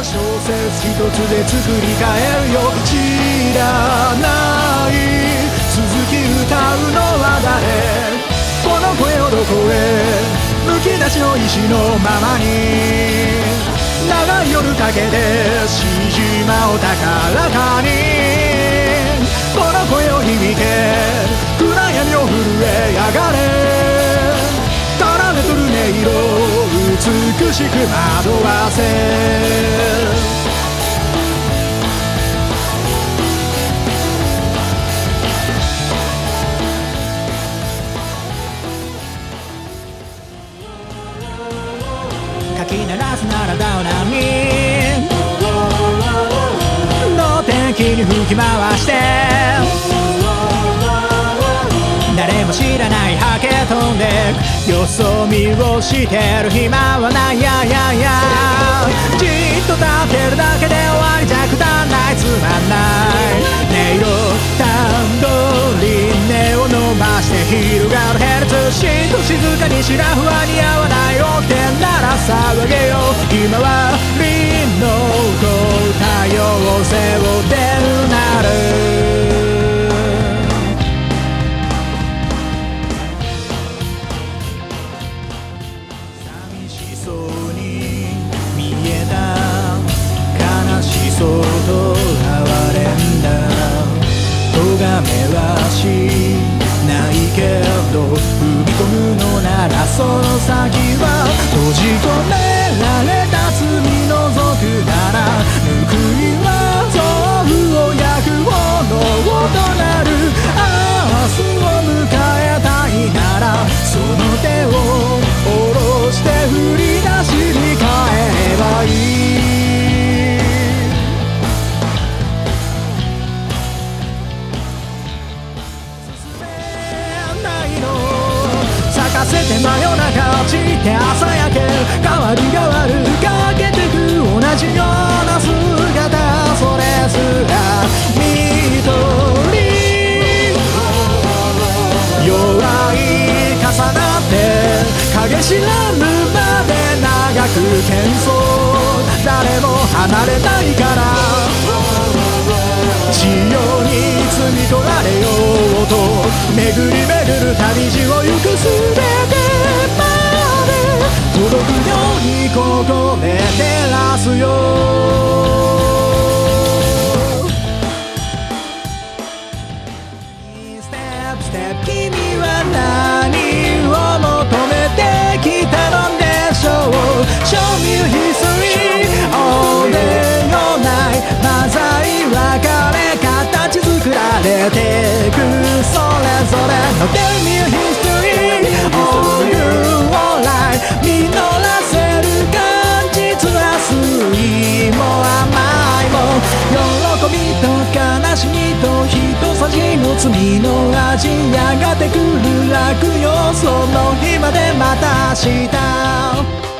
小説一つで作り変えるよ。知らない続き歌うのは誰？この声をどこへむき出しの石のままに長い夜かけてし島を高らかにこの声を響け暗闇を震えやがれ奏でとる音色美しく惑わせかき鳴らすならダウナミの天気に吹き回して誰も知らないハケ飛んでよそ見をしてる暇はないやややじっと立ってるだけで終わりじゃくだんないつまんない音色段取り根を伸ばして広がるヘルツしっと静かにシラフは似合わないよってなら騒げよ今はりの多様性を出るなる寂しそうに見えた悲しそうと哀れんだ咎めはしないけど踏み込むのならその先は閉じ込められた罪除くなら報いは憎悪を焼く炎となる明日を迎えたいならその手を下ろして振り出しに変えればいい咲かせて真夜中散って朝焼け変わる変わるかけてく同じような姿それすら緑弱い重なって影知らぬまで長く喧騒誰も離れないから潮に摘み取られようと巡り巡る旅路を行くすべてまで届くようにここで照らすよステップステップ君は何を求めてきたのでしょう Show me your history all day all night マザイ別れ形作られてくそれぞれの Tell me your history all your life 実らせる果実は酸いも甘いも喜びと悲しみと一さじの罪の味やがて来る落葉その日までまた明日